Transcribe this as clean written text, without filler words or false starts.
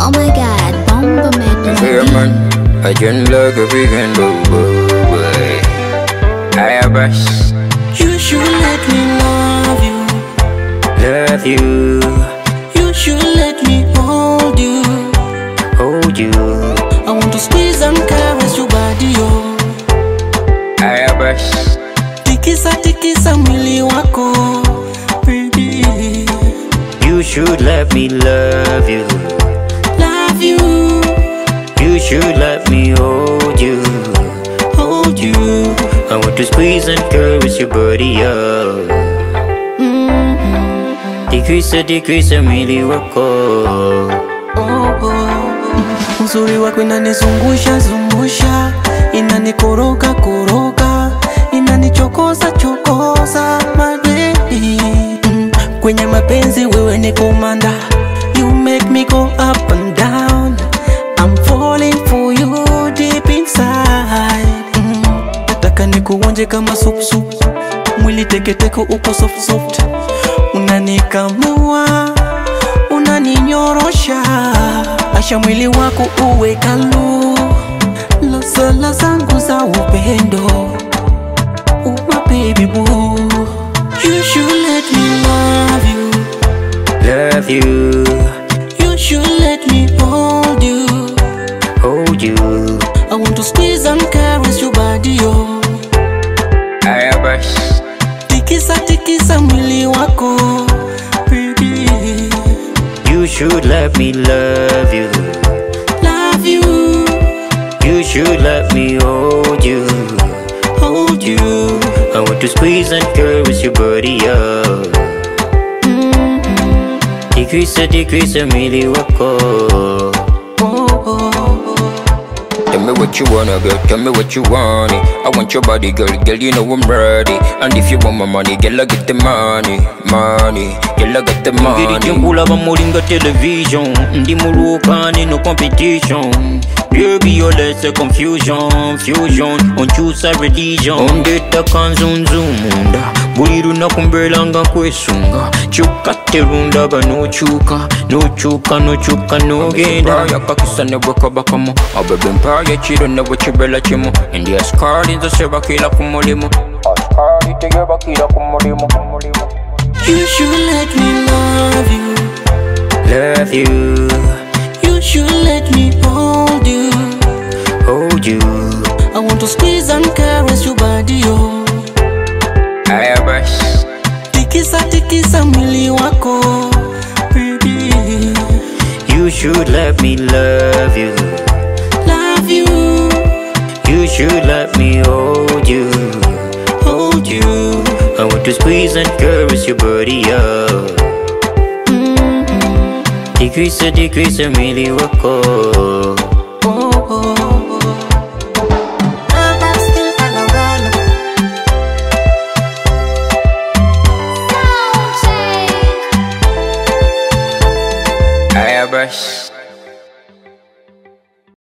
Oh my god, bomba man. Fair man, I dream like a vegan boy. I brush. You should let me love you. Love you. You should let me hold you. Hold you. I want to squeeze and caress your body, oh. I brush. Tikisa mwili wako, baby. You should let me love you. Love you. You should let me hold you. Hold you. I want to squeeze and caress your body, oh. Tikisa mwili wako. Uzuri wako inanizungusha zungusha, inanikoroga koroga, inanichokoza chokoza, my baby. Kwenye mapenzi wewe ni komanda. You make me go up and down. I'm falling for you deep inside. Nataka nikuonje kama soup soup. Mwili teketeko uko soft soft. Unanikamua, unaninyorosha. Asha mwili wako uwe kalu. Losola zangu za upendo. Oh my baby boo. You should let me love you. Love you. You should let me hold you. Hold you. I want to squeeze and caress your body, oh. I brush. Tikisa mwili wako, baby. You should let me love you. Love you. You should let me hold you. Hold you. I want to squeeze and caress your body, oh. Tikisa mwili wako. Tell me what you wanna, girl, tell me what you want. I want your body, girl, you know I'm ready. And if you want my money, girl, I get the money. Girl, I get the money. Ngiri jengula bamulinga television. Ndi mulukani, no competition. Baby, you let the confusion, fusion. On choose a religion. On data kanzunzumunda. Buliru na kumbelanga kwesunga. Chuka terunda ba no chuka. No genda. Yakakisa ne weka bakamo. Abebe mpaya chiro ne wechibela chimo. Ndi askari nzo seba kila kumulimo. Askari tegeba kila kumulimo. You should let me love you. Love you. You should let me hold you. Hold you. I want to squeeze and caress your body, oh. I brush. Tikisa mwili wako, baby. You should let me love you. Love you. You should let me hold you. Hold you. I want to squeeze and caress your body, oh. Tikisa mwili wako. I brush.